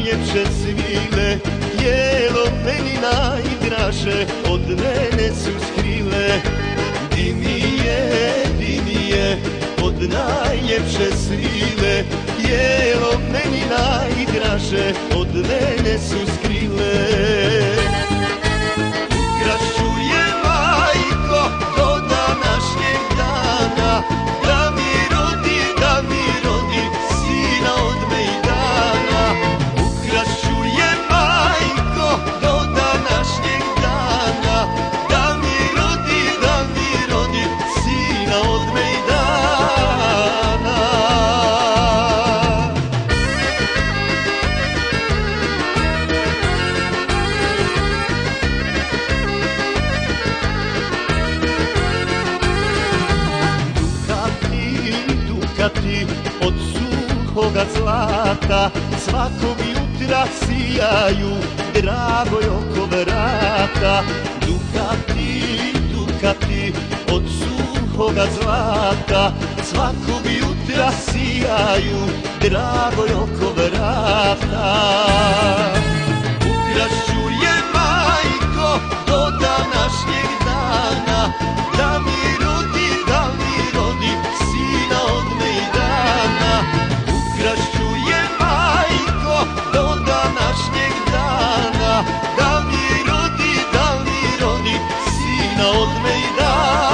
najljepše svile, jelo meni najdraže, od mene su skrile. Di mi je, od najljepše svile, jelo meni najdraže, od mene su skrile. Ukrašću je, majko, do današnjeg dana, da mi rodi sina od mejdana. Ukrašću je, majko, do današnjeg dana, da mi rodi sina od mejdana. Dukati od suhoga zlata svakog jutra sijaju, dragoj oko vrata. Dukati od suhoga zlata svakog jutra sijaju, dragoj oko vrata. Ukrašću je, majko, do današnjeg dana, da mi rodi sina od mejdana. Ukrašću je, majko, do današnjeg dana, da mi rodi sina od mejdana.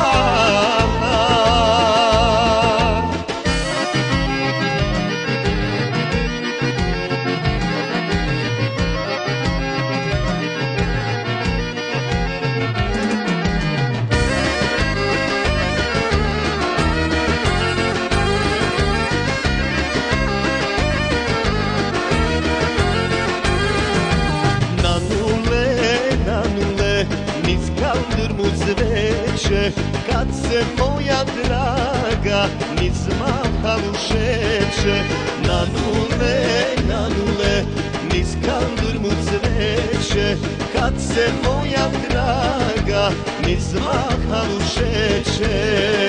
Niz kaldrmu cveće, kad se moja draga niz mahalu šeće. Na nule, niz kaldrmu cveće, kad se moja draga niz mahalu šeće.